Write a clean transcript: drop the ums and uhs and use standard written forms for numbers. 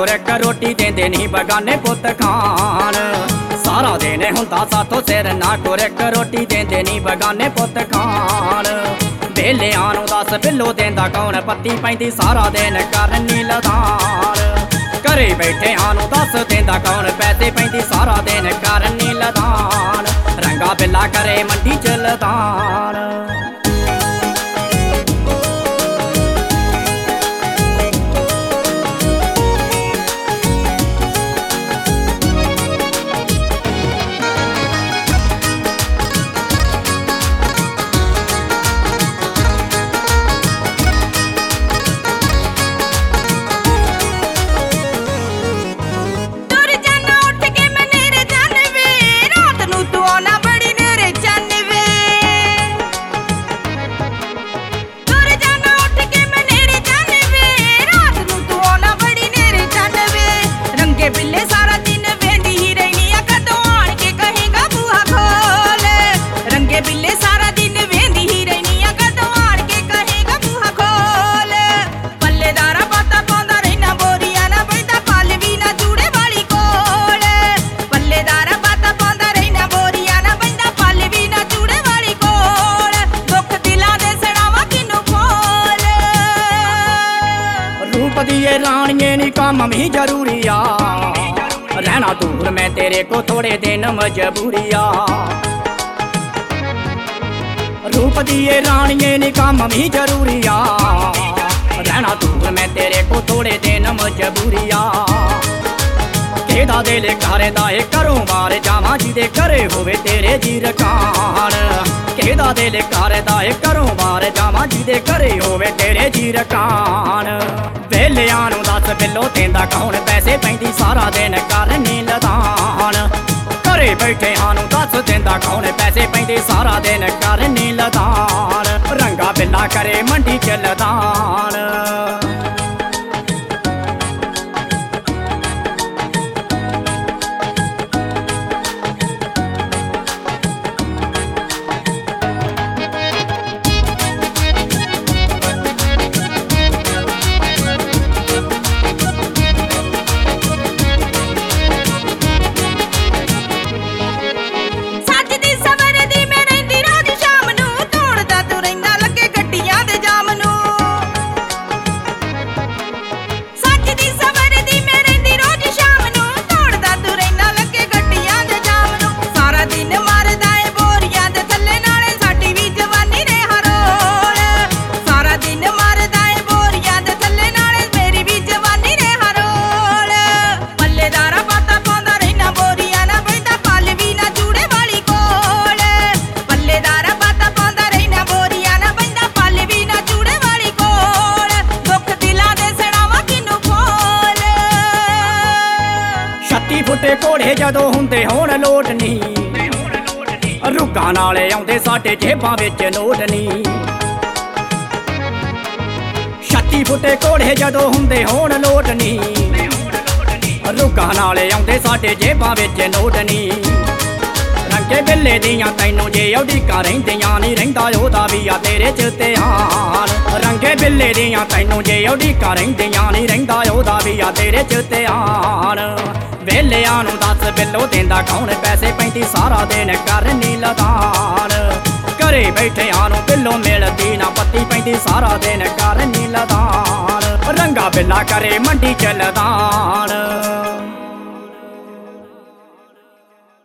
Core ਇੱਕ ਰੋਟੀ ਦੇਂਦੇ ਨਹੀਂ ਬਗਾਨੇ ਪੁੱਤ ਖਾਣ। ਸਾਰਾ ਦਿਨ ਹੁੰਦਾ ਸਾਥੋਂ ਸਿਰ ਨਾ ਕੋਰ ਇੱਕ ਰੋਟੀ ਦੇਂਦੇ ਨਹੀਂ ਬਗਾਨੇ ਪੁੱਤ ਖਾਣ। ਵੇਲਿਆਂ ਨੂੰ ਦੱਸ ਬਿੱਲੋ ਦੇਂਦਾ ਕੌਣ ਪੱਤੀ ਪੈਂਦੀ ਸਾਰਾ ਦਿਨ ਕਰਨੀ ਲਦਾਨ। ਘਰੇ ਬੈਠਿਆਂ ਨੂੰ ਦੱਸ ਦੇਂਦਾ ਕੌਣ ਪੈਸੇ ਪੈਂਦੀ ਸਾਰਾ ਦਿਨ ਕਰਨੀ ਲਦਾਨ। ਰੰਗਾ ਬਿੱਲਾ ਕਰੇ ਮੰਡੀ ਚ ਲਦਾਨ। ये रानिए नी काम भी जरूरी आ। रहना दूर मैं तेरे को थोड़े दिन मजबूरी आ। रूप दिए रानिए नी काम भी जरूरी आ। रहना दूर मैं तेरे को थोड़े दिन मजबूरी आ। केदा दिल करदा है घरों बाहर जावां जिदे घरे होवे तेरे जी रकान। केदा दिल करदा है घरों बाहर जावां जिदे घरे होवे तेरे जी रकान। वेलियां नूं दस बिल्लो देंदा कौन पैसे पैंदी सारा दिन करनी लदान। घरे बैठिआं नूं दस देंदा कौन पैसे पैंदी सारा दिन करनी लदान। रंगा बिल्ला करे मंडी च लदान। फुटे घोड़े जदों हुंदे होण लोट नी। रुगां नाल आउंदे साडे जेबां विच नोट नी। 36 फुटे घोड़े जदों हुंदे होण लोट नी। रुगां नाल आउंदे साडे जेबां विच नोट नी। रंगे बिल्ले दियां तैनूं जे उड़ीकां रहिंदियां नी रहिंदा ओहदा वी आ तेरे च ध्यान। रंगे बिल्ले दियां तैनूं जे उड़ीकां रहिंदियां नी रहिंदा ओहदा वी आ तेरे च ध्यान। वेलियां नूं दस बिल्लो देंदा कौन पैसे पैंदी सारा दिन करनी लदान। घरे बैठिआं नूं बिल्लो मिलदी ना पत्ती पैंदी सारा दिन करनी लदान। रंगा बिल्ला करे मंडी च लदान।